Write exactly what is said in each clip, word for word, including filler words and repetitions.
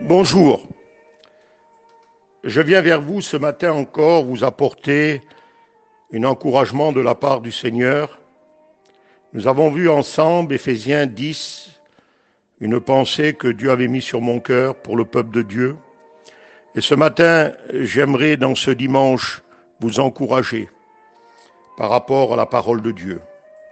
Bonjour, je viens vers vous ce matin encore vous apporter un encouragement de la part du Seigneur. Nous avons vu ensemble Éphésiens dix, une pensée que Dieu avait mise sur mon cœur pour le peuple de Dieu. Et ce matin, j'aimerais dans ce dimanche vous encourager par rapport à la parole de Dieu.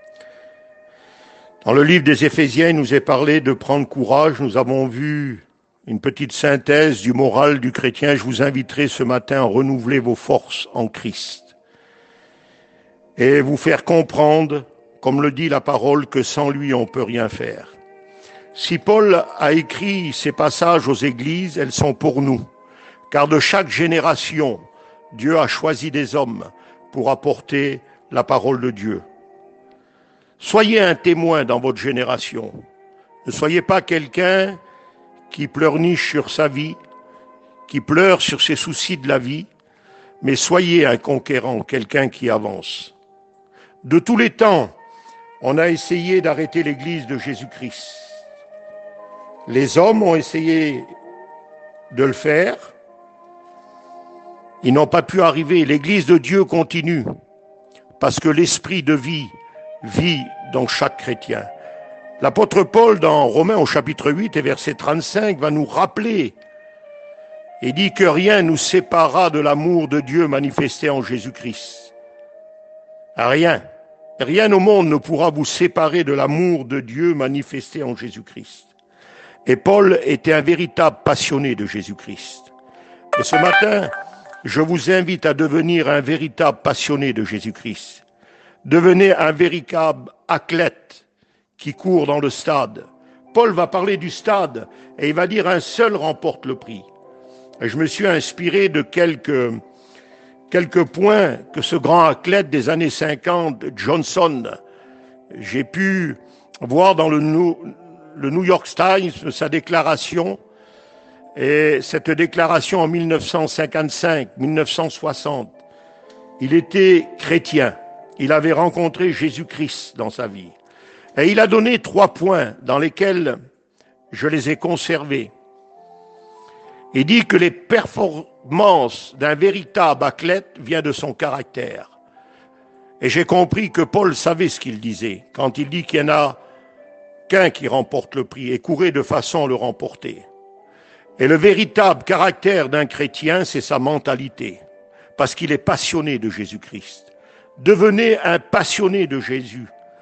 Dans le livre des Éphésiens, il nous est parlé de prendre courage. Nous avons vu une petite synthèse du moral du chrétien. Je vous inviterai ce matin à renouveler vos forces en Christ et vous faire comprendre, comme le dit la parole, que sans lui, on ne peut rien faire. Si Paul a écrit ces passages aux églises, elles sont pour nous, car de chaque génération, Dieu a choisi des hommes pour apporter la parole de Dieu. Soyez un témoin dans votre génération. Ne soyez pas quelqu'un qui pleurniche sur sa vie, qui pleure sur ses soucis de la vie, mais soyez un conquérant, quelqu'un qui avance. De tous les temps, on a essayé d'arrêter l'Église de Jésus-Christ. Les hommes ont essayé de le faire. Ils n'ont pas pu arriver. L'Église de Dieu continue, parce que l'esprit de vie vit dans chaque chrétien. L'apôtre Paul, dans Romains au chapitre huit et verset trente-cinq, va nous rappeler et dit que rien nous séparera de l'amour de Dieu manifesté en Jésus-Christ. Rien. Rien au monde ne pourra vous séparer de l'amour de Dieu manifesté en Jésus-Christ. Et Paul était un véritable passionné de Jésus-Christ. Et ce matin, je vous invite à devenir un véritable passionné de Jésus-Christ. Devenez un véritable athlète qui court dans le stade. Paul va parler du stade et il va dire un seul remporte le prix. Et je me suis inspiré de quelques, quelques points que ce grand athlète des années cinquante, Johnson, j'ai pu voir dans le New, le New York Times, sa déclaration. Et cette déclaration en mille neuf cent cinquante-cinq, mille neuf cent soixante, il était chrétien. Il avait rencontré Jésus-Christ dans sa vie. Et il a donné trois points dans lesquels je les ai conservés. Il dit que les performances d'un véritable athlète viennent de son caractère. Et j'ai compris que Paul savait ce qu'il disait quand il dit qu'il n'y en a qu'un qui remporte le prix et courait de façon à le remporter. Et le véritable caractère d'un chrétien, c'est sa mentalité, parce qu'il est passionné de Jésus-Christ. Devenez un passionné de Jésus.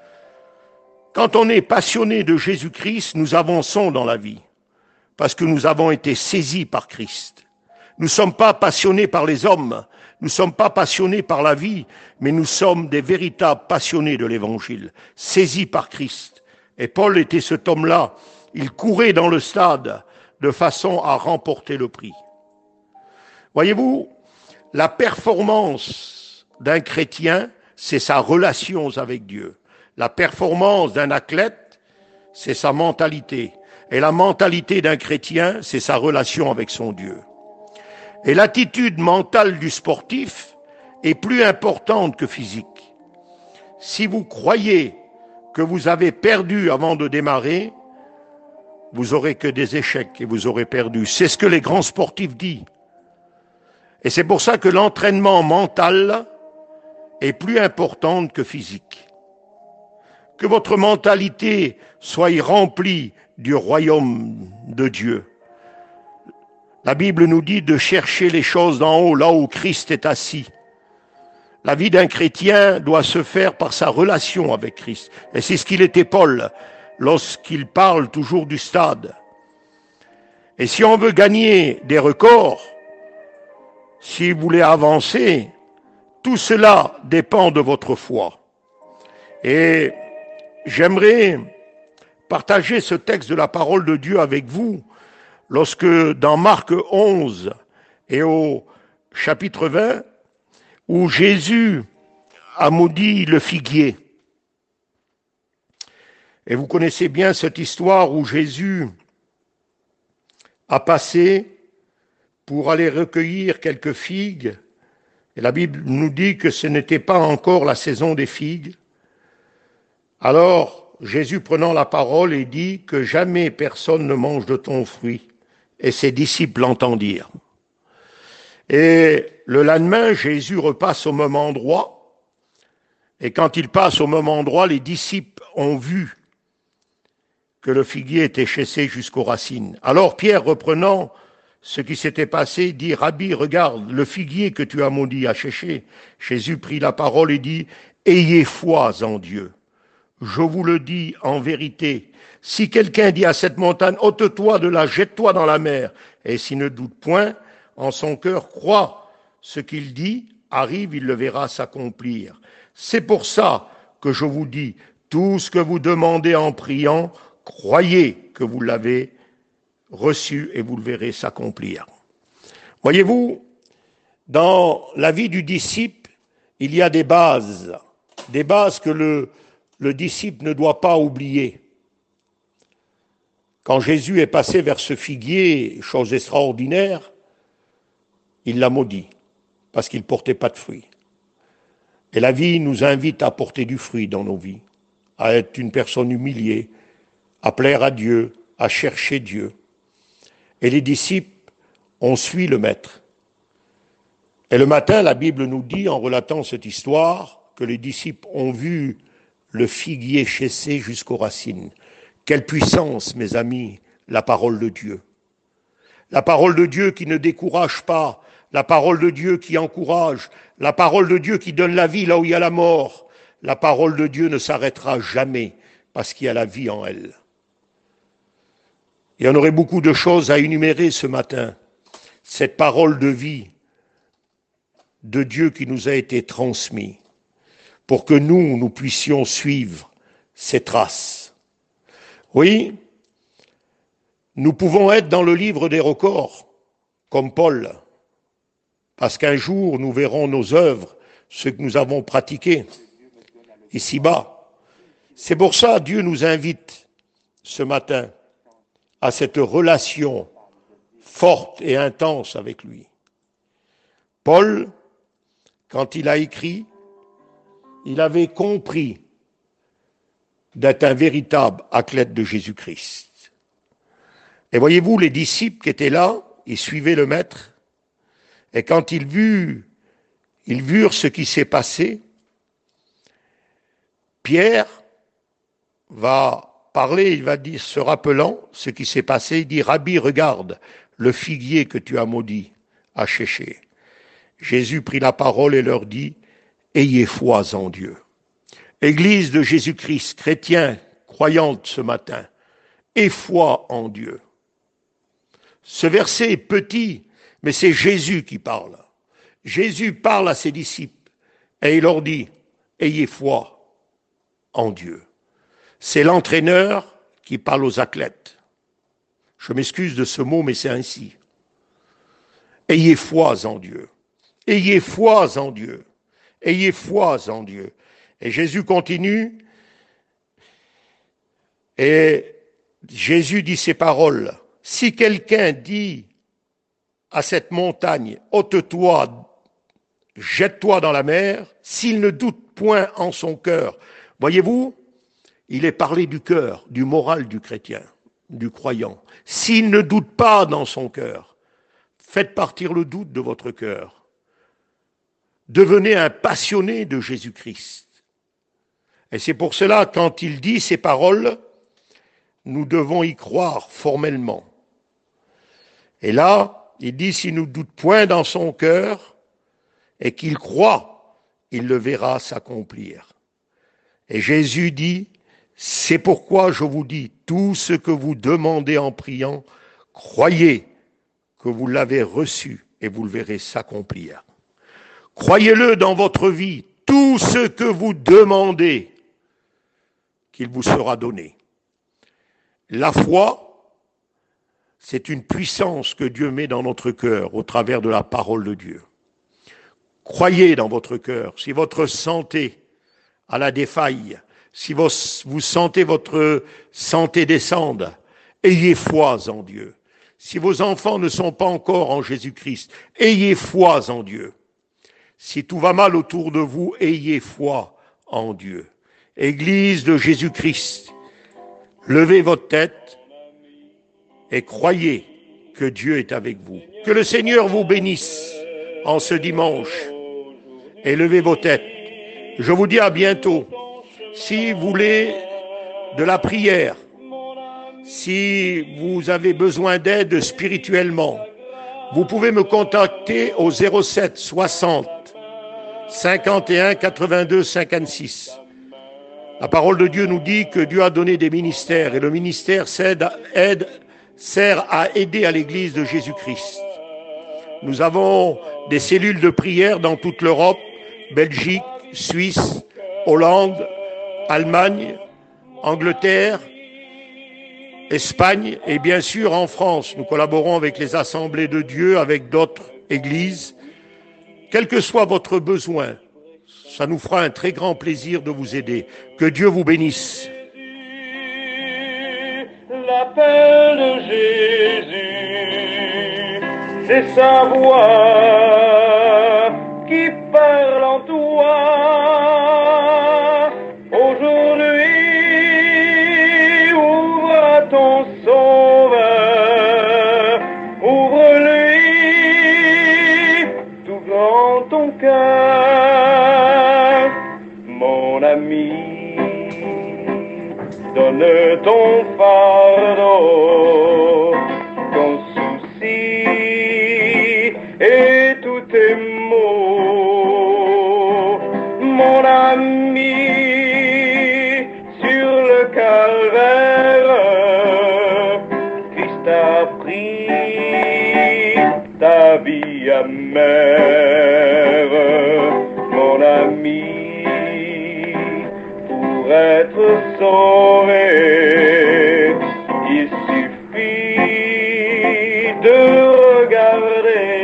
Quand on est passionné de Jésus-Christ, nous avançons dans la vie, parce que nous avons été saisis par Christ. Nous ne sommes pas passionnés par les hommes, nous ne sommes pas passionnés par la vie, mais nous sommes des véritables passionnés de l'Évangile, saisis par Christ. Et Paul était cet homme-là, il courait dans le stade de façon à remporter le prix. Voyez-vous, la performance d'un chrétien, c'est sa relation avec Dieu. La performance d'un athlète, c'est sa mentalité. Et la mentalité d'un chrétien, c'est sa relation avec son Dieu. Et l'attitude mentale du sportif est plus importante que physique. Si vous croyez que vous avez perdu avant de démarrer, vous aurez que des échecs et vous aurez perdu. C'est ce que les grands sportifs disent. Et c'est pour ça que l'entraînement mental est plus important que physique. Que votre mentalité soit remplie du royaume de Dieu. La Bible nous dit de chercher les choses d'en haut, là où Christ est assis. La vie d'un chrétien doit se faire par sa relation avec Christ. Et c'est ce qu'il était Paul, lorsqu'il parle toujours du stade. Et si on veut gagner des records, si vous voulez avancer, tout cela dépend de votre foi. Et j'aimerais partager ce texte de la parole de Dieu avec vous, lorsque dans Marc onze et au chapitre vingt, où Jésus a maudit le figuier. Et vous connaissez bien cette histoire où Jésus a passé pour aller recueillir quelques figues. Et la Bible nous dit que ce n'était pas encore la saison des figues. Alors, Jésus prenant la parole et dit que jamais personne ne mange de ton fruit. et ses disciples l'entendirent. Et le lendemain, Jésus repasse au même endroit, et quand il passe au même endroit, les disciples ont vu que le figuier était chassé jusqu'aux racines. Alors Pierre, reprenant ce qui s'était passé, dit, « Rabbi, regarde, le figuier que tu as maudit a séché. » Jésus prit la parole et dit, « Ayez foi en Dieu. Je vous le dis en vérité, si quelqu'un dit à cette montagne, ôte-toi de là, jette-toi dans la mer, et s'il ne doute point, en son cœur croit ce qu'il dit, arrive, il le verra s'accomplir. C'est pour ça que je vous dis, tout ce que vous demandez en priant, croyez que vous l'avez reçu et vous le verrez s'accomplir. » Voyez-vous, dans la vie du disciple, il y a des bases, des bases que le, le disciple ne doit pas oublier. Quand Jésus est passé vers ce figuier, chose extraordinaire, il l'a maudit, parce qu'il ne portait pas de fruits. Et la vie nous invite à porter du fruit dans nos vies, à être une personne humiliée, à plaire à Dieu, à chercher Dieu. Et les disciples ont suivi le Maître. Et le matin, la Bible nous dit, en relatant cette histoire, que les disciples ont vu le figuier chassé jusqu'aux racines. Quelle puissance, mes amis, la parole de Dieu. La parole de Dieu qui ne décourage pas, la parole de Dieu qui encourage, la parole de Dieu qui donne la vie là où il y a la mort. La parole de Dieu ne s'arrêtera jamais parce qu'il y a la vie en elle. Il y en aurait beaucoup de choses à énumérer ce matin. Cette parole de vie de Dieu qui nous a été transmise pour que nous, nous puissions suivre ses traces. Oui, nous pouvons être dans le livre des records, comme Paul, parce qu'un jour, nous verrons nos œuvres, ce que nous avons pratiqué ici-bas. C'est pour ça que Dieu nous invite ce matin à cette relation forte et intense avec lui. Paul, quand il a écrit, il avait compris d'être un véritable athlète de Jésus-Christ. Et voyez-vous, les disciples qui étaient là, ils suivaient le Maître, et quand ils virent, ils virent ce qui s'est passé, Pierre va parler, il va dire, se rappelant ce qui s'est passé, il dit, « Rabbi, regarde, le figuier que tu as maudit a séché. » Jésus prit la parole et leur dit, « Ayez foi en Dieu. » Église de Jésus-Christ, chrétiens, croyante ce matin, aie foi en Dieu. Ce verset est petit, mais c'est Jésus qui parle. Jésus parle à ses disciples et il leur dit, « Ayez foi en Dieu. » C'est l'entraîneur qui parle aux athlètes. Je m'excuse de ce mot, mais c'est ainsi. Ayez foi en Dieu. Ayez foi en Dieu. Ayez foi en Dieu. Et Jésus continue, et Jésus dit ces paroles. Si quelqu'un dit à cette montagne, ôte-toi, jette-toi dans la mer, s'il ne doute point en son cœur. Voyez-vous, il est parlé du cœur, du moral du chrétien, du croyant. S'il ne doute pas dans son cœur, faites partir le doute de votre cœur. Devenez un passionné de Jésus-Christ. Et c'est pour cela, quand il dit ces paroles, nous devons y croire formellement. Et là, il dit, s'il ne doute point dans son cœur, et qu'il croit, il le verra s'accomplir. Et Jésus dit, c'est pourquoi je vous dis, tout ce que vous demandez en priant, croyez que vous l'avez reçu et vous le verrez s'accomplir. Croyez-le dans votre vie, tout ce que vous demandez, qu'il vous sera donné. La foi, c'est une puissance que Dieu met dans notre cœur au travers de la parole de Dieu. Croyez dans votre cœur, si votre santé a la défaille, si vous, vous sentez votre santé descendre, ayez foi en Dieu. Si vos enfants ne sont pas encore en Jésus-Christ, ayez foi en Dieu. Si tout va mal autour de vous, ayez foi en Dieu. Église de Jésus-Christ, levez votre tête et croyez que Dieu est avec vous. Que le Seigneur vous bénisse en ce dimanche. Élevez vos têtes. Je vous dis à bientôt. Si vous voulez de la prière, si vous avez besoin d'aide spirituellement, vous pouvez me contacter au zéro sept soixante cinquante et un quatre-vingt-deux cinquante-six. La parole de Dieu nous dit que Dieu a donné des ministères et le ministère aide, aide, sert à aider à l'Église de Jésus-Christ. Nous avons des cellules de prière dans toute l'Europe, Belgique, Suisse, Hollande, Allemagne, Angleterre, Espagne et bien sûr en France. Nous collaborons avec les assemblées de Dieu, avec d'autres églises. Quel que soit votre besoin, ça nous fera un très grand plaisir de vous aider. Que Dieu vous bénisse. L'appel de Jésus, c'est sa voix qui parle en toi. Aujourd'hui, ouvre à ton Sauveur, ouvre-lui tout grand ton cœur, mon ami. Donne ton fardeau, ton souci et tous tes maux, mon ami, sur le calvaire, Christ a pris ta vie amère, mon ami. Pour être sauvé, il suffit de regarder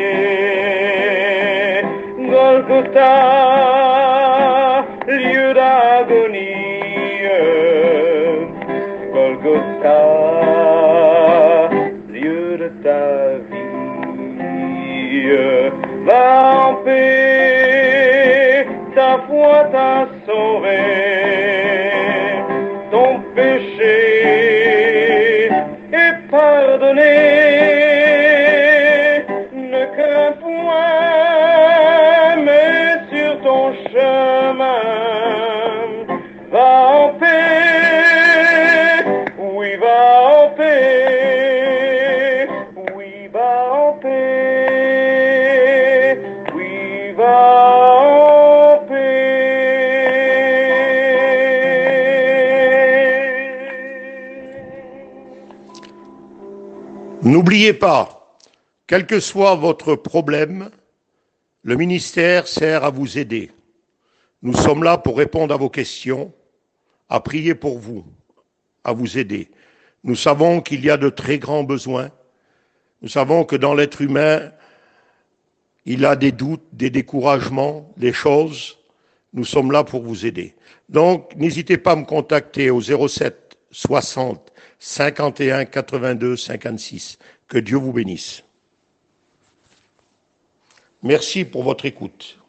Golgotha, lieu d'agonie, Golgotha, lieu de ta vie. Va en paix, ta foi t'a sauvé. Ton péché est pardonné. Ne crains point, mais sur ton chemin, va en paix. Oui, va en paix. Oui, va en paix. Oui, va en paix. N'oubliez pas, quel que soit votre problème, le ministère sert à vous aider. Nous sommes là pour répondre à vos questions, à prier pour vous, à vous aider. Nous savons qu'il y a de très grands besoins. Nous savons que dans l'être humain, il a des doutes, des découragements, des choses. Nous sommes là pour vous aider. Donc, n'hésitez pas à me contacter au zéro sept soixante cinquante et un quatre-vingt-deux cinquante-six. Que Dieu vous bénisse. Merci pour votre écoute.